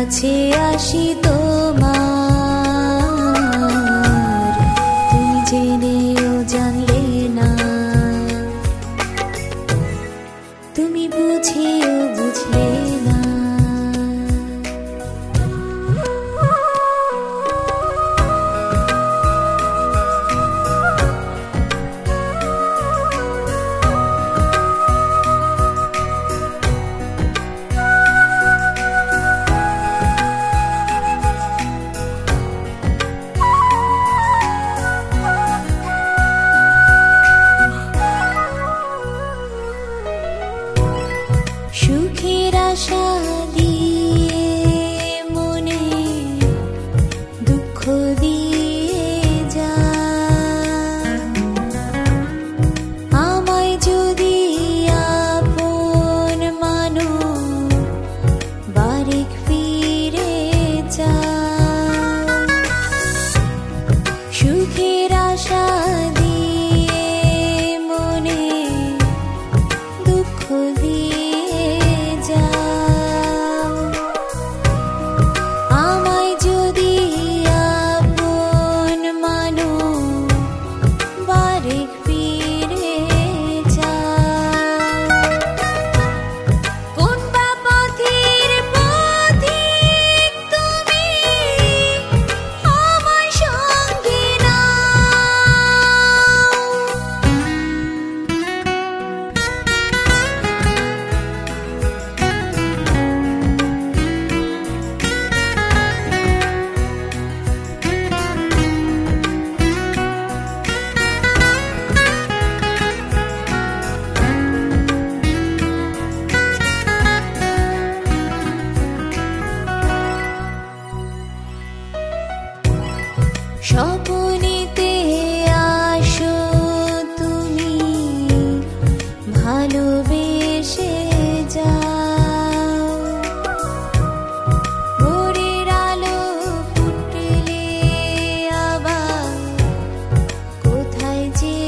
কাছে আসি তোমার, তুমি জেনেও জানলে না, তুমি বুঝেও বুঝলে না। সুখের আশা দিয়ে মনে দুঃখ দিয়ে যা, আমায় যদি আপন মানো বারেক ফিরে যা। সুখের আশা দিয়ে মনে দুঃখ দিয়ে আমায় যদি আপন মানো বারেক ফিরে যা। কোন বা পথের পথিক তুমি আমায় সঙ্গে স্বপ্নেতে আসো তুমি ভালোবেসে যাও, ভোরের আলো ফুটলে আবার কোথায় যে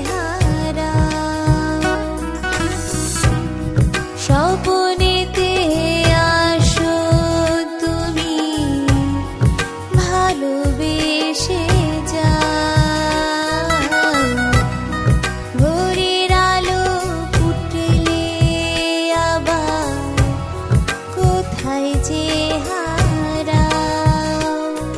হারাও। স্বপ্নেতে আসো তুমি ভালোবেসে ভোরের আলো ফুটলে আবার কোথায় যে হারাও।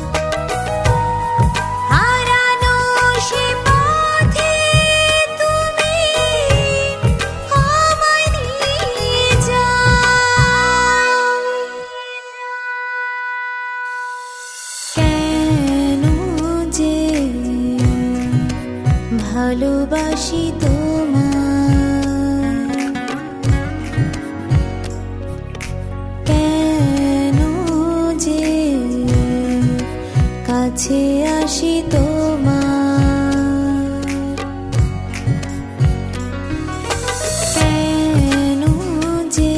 হারানো সে পথে তুমি আমায় নিয়ে যাও। কেন যে ভালোবাসি তোমার, কেন যে কাছে আসি তোমার, কেন যে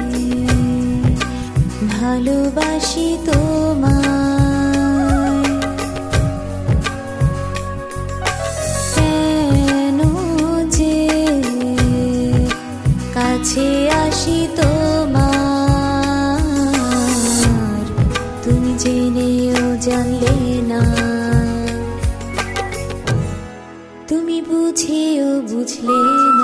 ভালোবাসি তোমার, কেন যে কাছে আসি তোমার, তুমি জেনেও জানলে না, তুমি বুঝেও বুঝলে না।